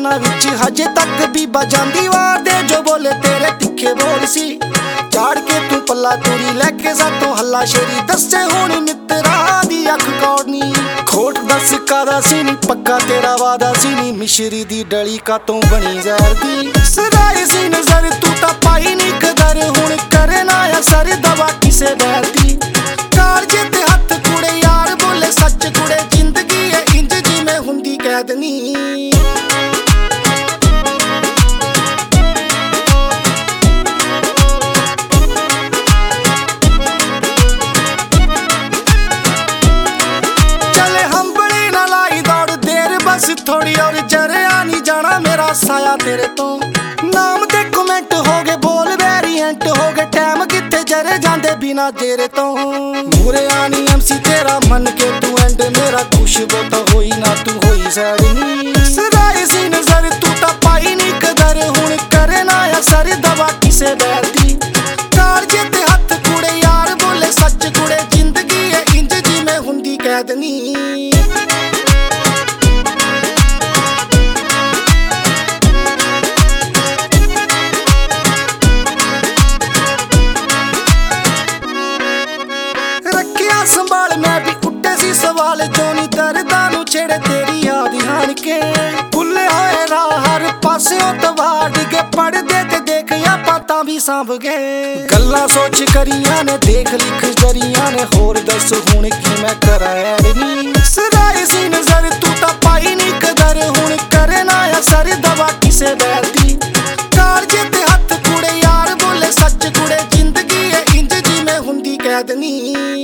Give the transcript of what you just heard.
ਕੰਨਾਂ ਵਿੱਚ ਹਜੇ ਤੱਕ ਬੀਬਾ ਜਾਂਦੀ ਵਾਰ ਦੇ ਜੋ ਬੋਲੇ ਤੇਰੇ ਤਿੱਖੇ ਬੋਲ ਸੀ। ਝਾੜ ਕੇ ਤੂੰ ਪੱਲਾ ਤੋਰੀ ਲੈ ਕੇ ਸਾਤੋਂ ਹੱਲਾ ਸ਼ੇਰੀ ਦੱਸੇ ਹੁਣ ਮਿੱਤਰਾਂ ਦੀ ਅੱਖ ਕੌੜਨੀ। ਖੋਟ ਦੱਸ ਕਾਦਾ ਸੀ ਨੀ ਪੱਕਾ ਤੇਰਾ ਵਾਦਾ ਸੀ ਨੀ ਮਿਸ਼ਰੀ ਦੀ ਡਲੀ ਕਾਤੋਂ ਬਣੀ ਜ਼ਹਿਰ ਦੀ। ਸਦਾਈ ਸੀ ਨਜ਼ਰ ਤੂੰ ਤਾਂ ਪਾਈ ਨੀ ਕਦਰ ਹੁਣ ਕਰਨਾ ਆ ਸਰ ਦਵਾ ਕਿਸੇ ਬੈਰ ਦੀ। ਕਾਲਜੇ ਤੇ ਹੱਥ ਕੁੜੇ ਯਾਰ ਬੋਲੇ ਸੱਚ ਕੁੜੇ ਜ਼ਿੰਦਗੀ ਏ ਇੰਜ ਜਿਵੇਂ ਹੁੰਦੀ ਕੈਦ ਨੀ। थोड़ी और जरिया नहीं जाना मेरा साया तेरे तो। नाम ते कमेंट हो गए बोल वेरिएंट हो गए टाइम किथे जरे जांदे बिना जेरे तो। मुरे आनी MC तेरा मन के तू एंड मेरा कुछ बोता होई ना तू होई सैड नी। सदाई सी नजर तू ता पाई नी कदर हुण करना आ सर दवा किसे बैर दी। कालजे ते हथ कुड़े यार बोले सच कुड़े जिंदगी ए इंज जिवें हुंदी कैद नी। संभाल मैं भी उठे सी सवाल जो नी दर्दां नू छेड़े तेरी याद हाण के। भुले होए राह हर पास्यों तवाड़ के पढ़दे ते देख या पातां भी सांभ गए। गल्लां सोच करियां ने देख लिख जरियां ने होर दस हुण की मैं करा ऐड नी। सदाई सी नजर तू तां पाई नी कदर हुण करना आ सर दवा किसे बैर दी। कालजे ते हथ कुड़े यार बोले सच कुड़े जिंदगी ए इंज जिवें हुंदी कैद नी।